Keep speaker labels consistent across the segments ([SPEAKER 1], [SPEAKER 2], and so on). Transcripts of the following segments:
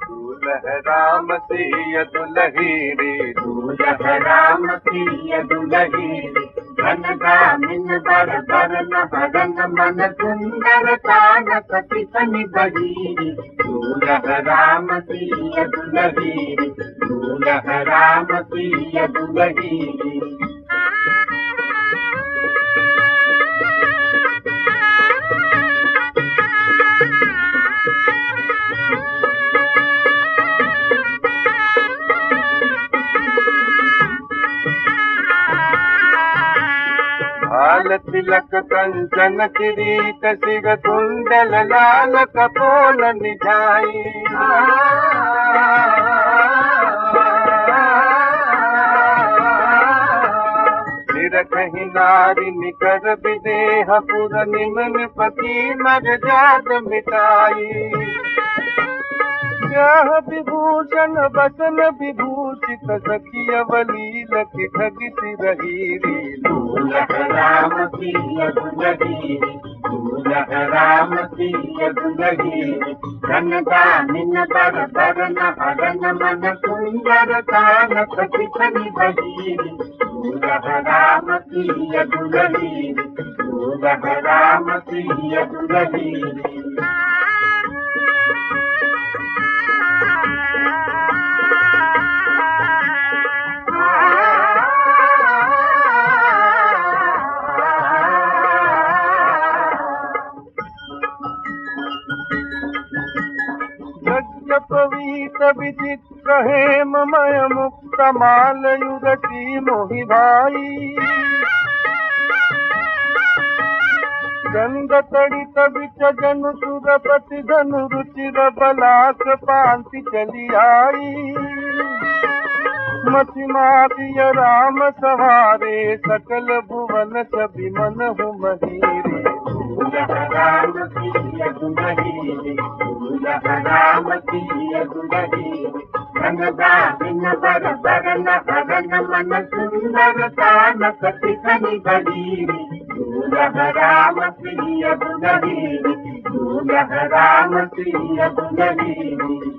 [SPEAKER 1] राम सिया दुलही रे,
[SPEAKER 2] राम सिया दुलही रे। धन धामिन बर बर न हरन मन सुंदर तान सती सनि बहीरी। राम सिया दुलही रे, राम सिया दुलही रे।
[SPEAKER 1] भाल तिलक कंचन किरीट सिर कुंडल लाल कपोल निझाई। सिर कहीं नारी निकर विदेह पुर निमन पति मर जात मिटाई। यह विभूषण बसन विभूषित सखी अवलील की ठगी रही रे।
[SPEAKER 2] राम सिया दुलही रे, राम सिया दुलही रे। धन धामिन बर बर न हरन मन सुंदर तान सती सनि बहीरी। राम सिया दुलही रे, राम सिया दुलही रे।
[SPEAKER 1] पवीत विचित्र हेममय मुक्त माल युगती मोहि भाई। गंध तड़ित बिच जनु सुरपति धनु रुचिर बलास पांति चली आई। मति मातिय राम सवारे सकल भुवन सभी मन हूँ महीरे।
[SPEAKER 2] राम सिया दुलही रे, राम सिया दुलही रे। धन धामिन बर बर न हरन मन सुंदर तान सती सनि बहीरी। राम सिया दुलही रे, राम सिया दुलही रे।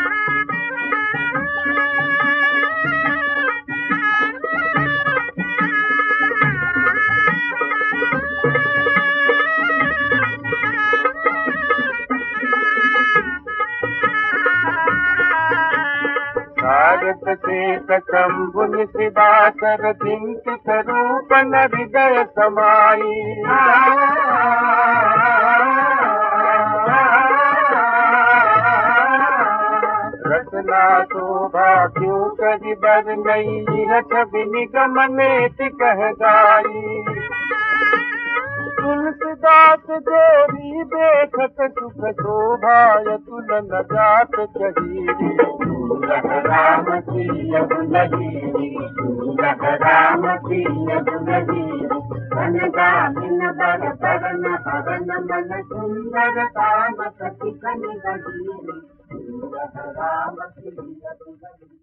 [SPEAKER 1] भारत से शंभु निशिबासर चिंतित रूप न हृदय समाई। रचना शोभा क्यों करी बर नई छवि निगम नेति कह गाई। तुलसीदास जोरी देखत सुख शोभा तुलन जात चहीरी।
[SPEAKER 2] राम सिया दुलही रे, राम सिया दुलही रे। धन धामिन बर बर न हरन मन सुंदर तान सती सनि बहीरी। राम सिया दुलही।